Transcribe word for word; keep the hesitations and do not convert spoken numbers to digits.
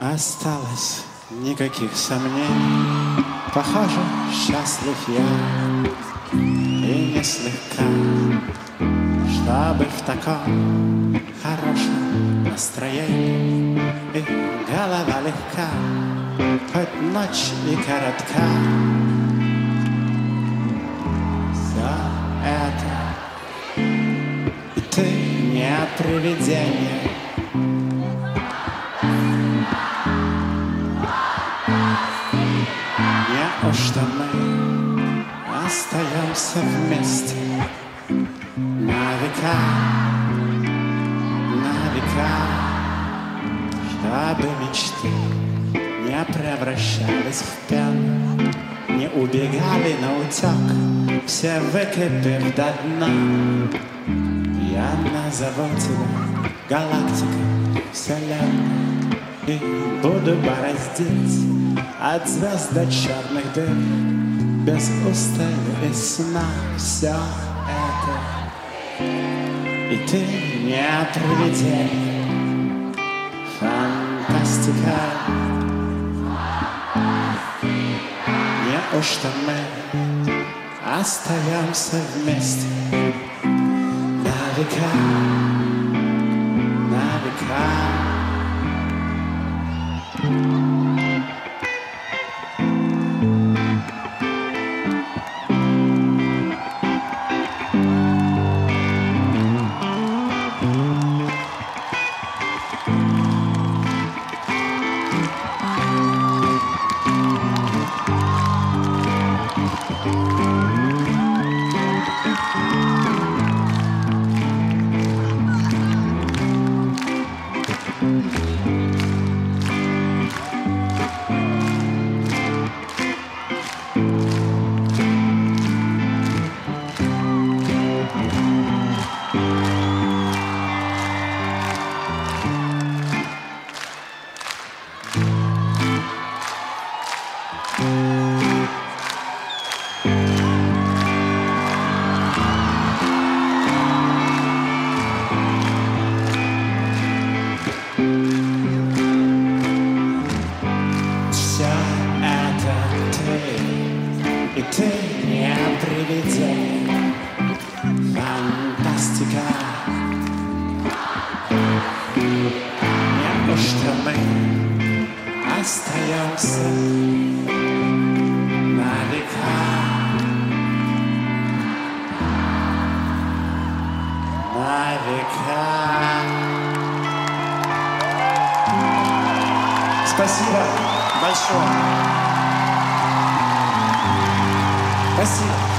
Осталось никаких сомнений, похоже, счастлив я, и не слегка, чтобы в таком хорошем настроении, и голова легка, хоть ночь и коротка. Все это, и ты не привидение. Неужто мы остаемся вместе на века, на века, чтобы мечты не превращались в пену, не убегали наутек, все выкипев до дна. Я назову тебя галактикой, вселенной, и буду бороздить от звезд до черных дыр, без устали и сна. Все это, и ты не привидение, фантастика. Неужто мы остаемся вместе на века, на века? И ты не привидение, фантастика. Неужто мы остаемся на века, на века? Спасибо большое. Спасибо.